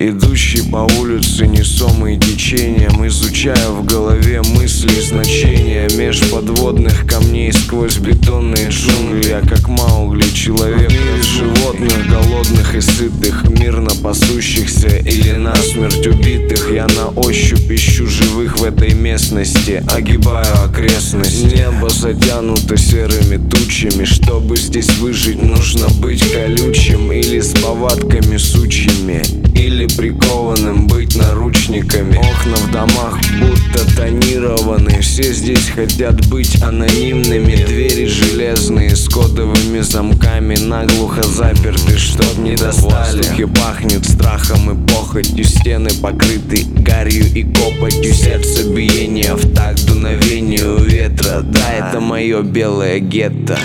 Идущий по улице несомый течением, изучая в голове мысли и значения меж подводных камней сквозь бетонные джунгли. Я как Маугли, человек из животных, голодных и сытых, мирно пасущихся или насмерть убитых. Я на ощупь ищу живых в этой местности, огибаю окрестности. Небо затянуто серыми тучами. Чтобы здесь выжить, нужно быть колючим или с повадками сучьими, или прикованным быть наручниками. Окна в домах будто тонированы. Все здесь хотят быть анонимными. Двери железные с кодовыми замками, наглухо заперты, чтоб не достали. В воздухе пахнет страхом и похотью. Стены покрыты гарью и копотью. Сердце биение в такт дуновению ветра. Да, это мое белое гетто.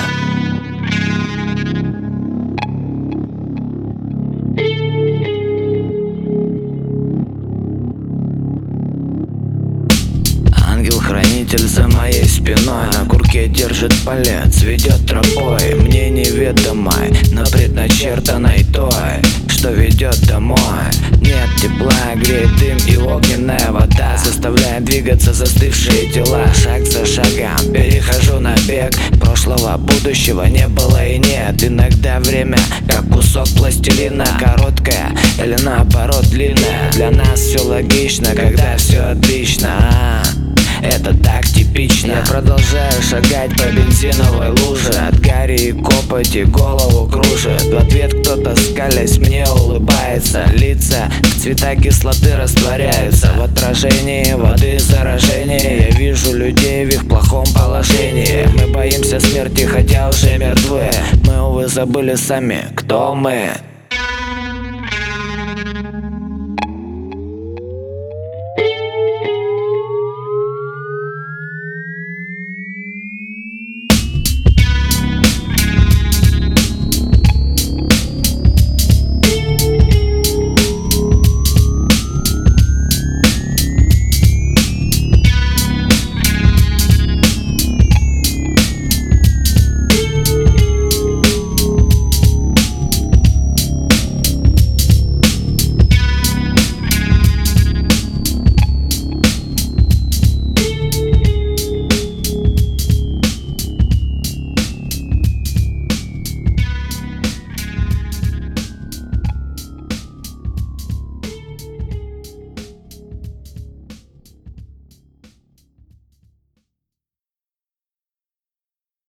Ангел-хранитель за моей спиной, на курке держит палец, ведет тропой мне неведомой, но предначертанной той, что ведет домой. Нет тепла, греет дым и огненная вода, заставляет двигаться застывшие тела. Шаг за шагом перехожу на бег. Прошлого, будущего не было и нет. Иногда время как кусок пластилина, короткое или наоборот длинное. Для нас все логично, когда все отлично. Это так типично. Я продолжаю шагать по бензиновой луже. От гари и копоти голову кружит. В ответ кто-то, скалясь, мне улыбается. Лица в цвета кислоты растворяются. В отражении воды заражение. Я вижу людей в их плохом положении. Мы боимся смерти, хотя уже мертвы. Мы, увы, забыли сами, кто мы.